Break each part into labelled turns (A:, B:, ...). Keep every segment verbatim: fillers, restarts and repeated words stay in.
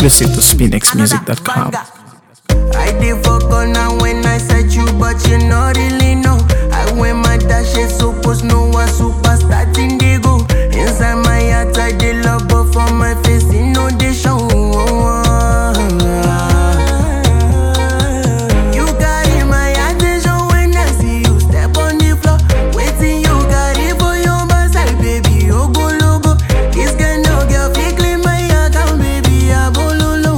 A: Exclusive to spin x music dot com.
B: I did fuck on now when I said you, but you not really know. I wear my dash, it's supposed no one superstar indigo. Inside my heart, I did love, but for my face, you know they show. You carry my attention when I see you step on the floor. Waiting, you got it for your backside, baby. Oh, go logo. This kind of girl, fake clean my account, baby. I bololo.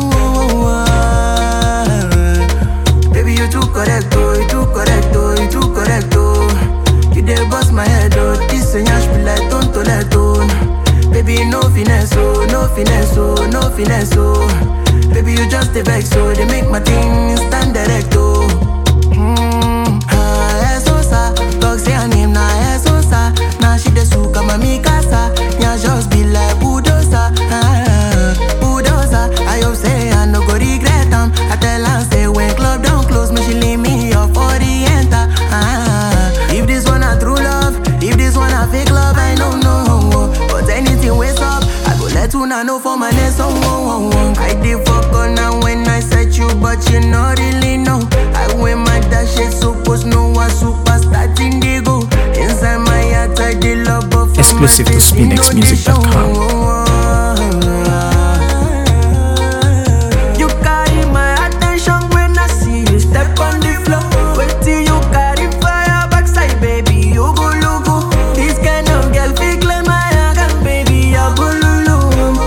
B: Baby, you too correct, oh, you too correct, oh, you too correct, oh. You dey bust my head, oh. This and yash be like tonto let oh. Baby, no finesse, oh, no finesse, oh, no finesse, oh. Baby, you just a vex, so they make my thing stand direct, oh. Mmm, ah, esosa, dog say her name na esosa. Now she the suka mami casa, yeah just be like bulldozer, ah, bulldozer. I hope say I no go regret them. I tell her say when club don't close, me she leave me up for the enter, ah. If this one a true love, if this one a fake love, I don't know. But anything waste up, I go let you know for my next song. I did fuck on now when I said you, but you not really know. I wear my dash, it's supposed no one superstar indigo. Inside my heart, I did love, but for
A: Exclusive to spin x music dot com.
B: You carry my attention when I see you step on the floor. Wait till you carry fire backside, baby. You go logo. This kind of girl fake like my account, baby. I go lulu.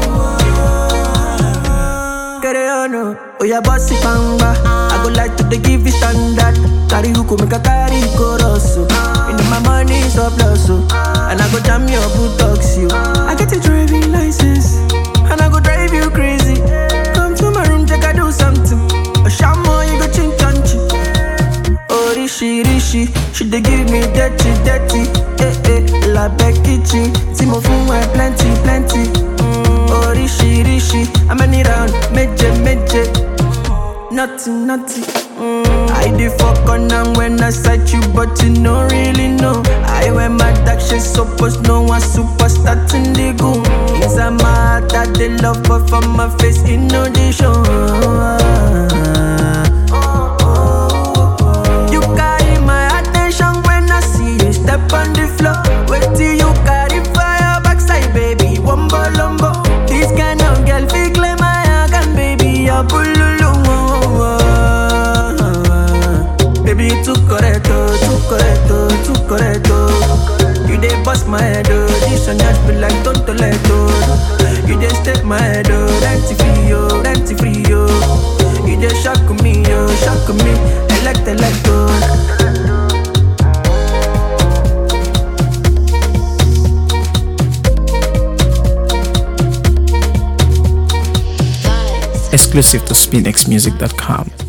B: Carry on, oh yeah, bossy pamba. I go like to the give you standard. Carry who make a carry chorus. You know my money is up loss, and I go jam your buttocks, you. I get a driving license, and I go drive you crazy. Come to my room, check I do something. A shamo, you go chin chanchi. Oh, rishi, rishi, she dey give me dirty, dirty. Eh, eh, la Becky, Timo Fuma, plenty, plenty. Mm, oh, rishi, rishi, I'm any round, meje, meje. Nothing, nothing. Mm. I did fuck on them when I sight you, but you don't really know. I wear my dark shit, supposed no one superstar indigo. Inside my heart, I did love, but for my face, you know they show. You carry my attention when I see you step on the floor. Wait till you carry fire backside, baby. Wumbo lumbo. This kind of girl fake like my account, baby. I bululu. Baby, you too correct, oh, too correct, oh, too correct, oh. You dey bust my head, oh. This one just be like tonto let oh. You dey step my head, oh. Rent free, oh, rent free, oh. You dey shock me, oh, shock me. Elect, elect, oh.
A: Exclusive to spin x music dot com.